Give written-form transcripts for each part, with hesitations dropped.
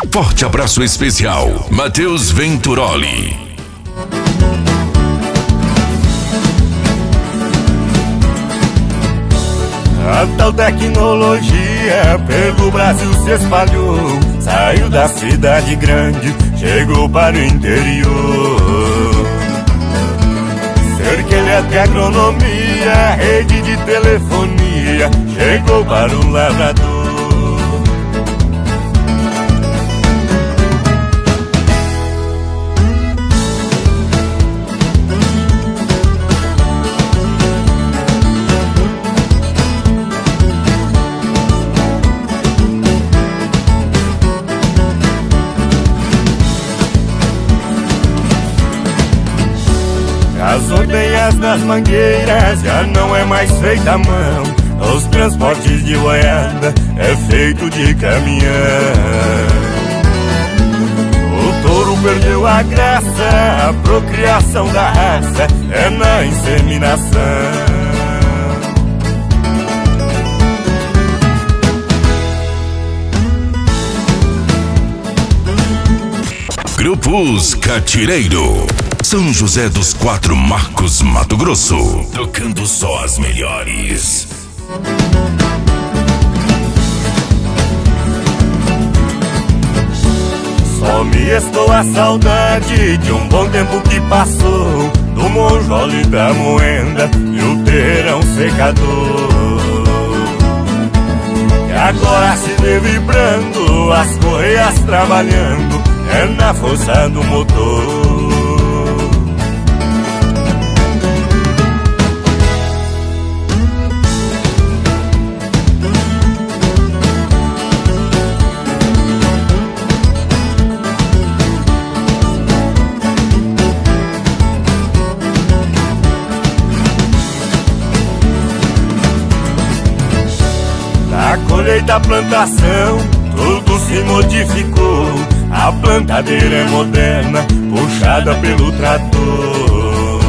Forte abraço especial, Matheus Venturoli. A tal tecnologia pelo Brasil se espalhou, saiu da cidade grande, chegou para o interior. Cerquilha de agronomia, rede de telefonia, chegou para o lavrador. As ordenhas das mangueiras já não é mais feita à mão, os transportes de boiada é feito de caminhão. O touro perdeu a graça, a procriação da raça é na inseminação. Grupos Catireiro, São José dos Quatro Marcos, Mato Grosso, tocando só as melhores. Só me estou a saudade de um bom tempo que passou, do monjole da moenda e o terrão secador. E agora se vê vibrando, as correias trabalhando, é na força do motor. Na colheita, a plantação, tudo se modificou. A plantadeira é moderna, puxada pelo trator.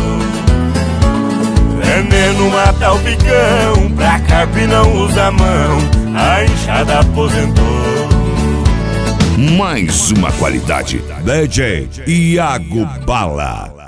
Veneno mata o bicão, pra carpe não usa a mão, a enxada aposentou. Mais uma qualidade, DJ Iago Bala.